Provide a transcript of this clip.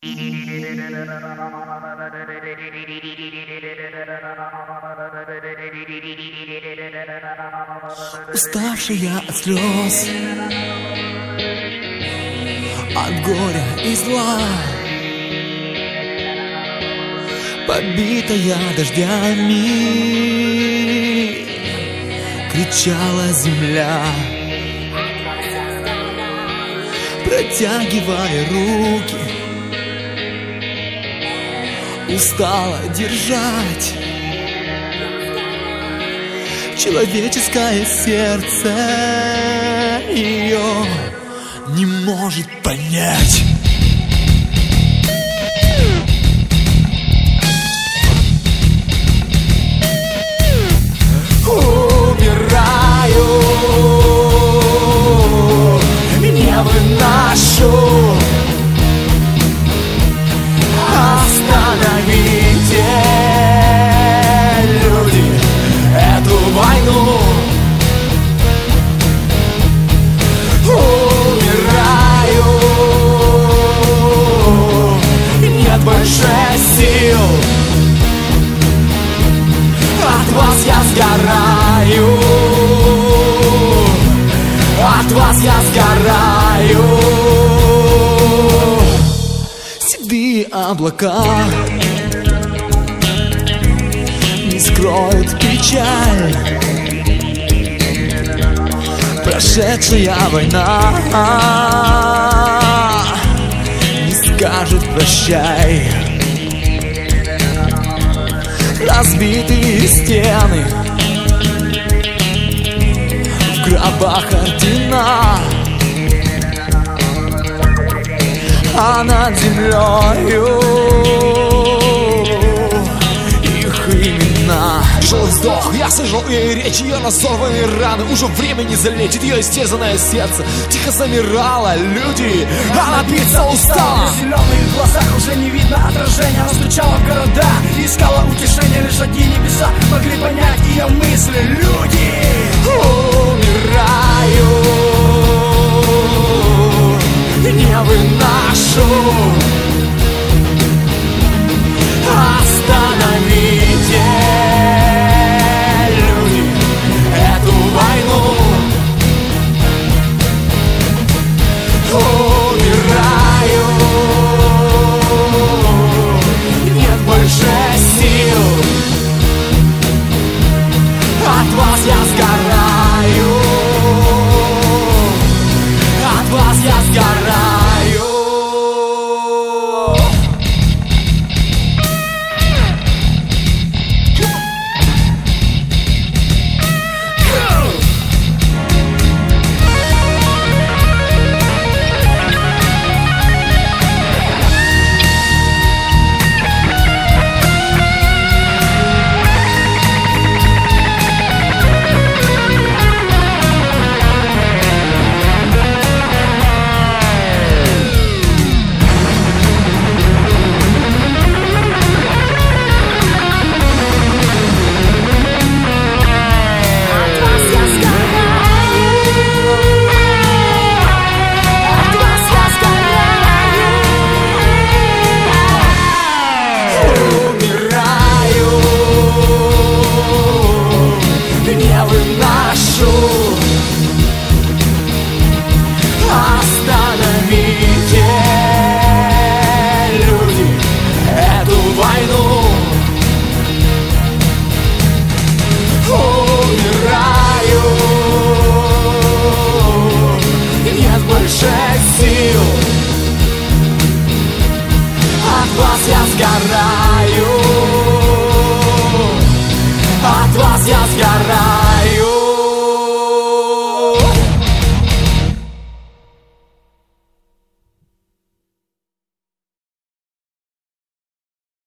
Уставшая от слез, от горя и зла, побитая дождями, кричала земля, протягивая руки, устала держать человеческое сердце, ее не может понять. Умираю, не выношу. Остановите, люди, эту войну. Умираю, нет больше сил. От вас я сгораю, от вас я сгораю. Седые облака не скроют печаль. Прошедшая война не скажет прощай. Разбитые стены, в гробах ордена, а над землею их имена. Жил и сдох, я сожжал ее речи, ее разорванные раны. Уже время не залечит ее истерзанное сердце. Тихо замирало, люди, она биться устала. В зеленых глазах уже не видно отражения. Она стучала в города и искала утешения. Лишь одни небеса могли понять ее мысли. Люди, умираю, не выношу. Остановите, люди, эту войну. Умираю, нет больше сил. От вас я сгораю, от вас я сгораю. Остановите, люди, эту войну. Умираю, нет больше сил. От вас я сгораю.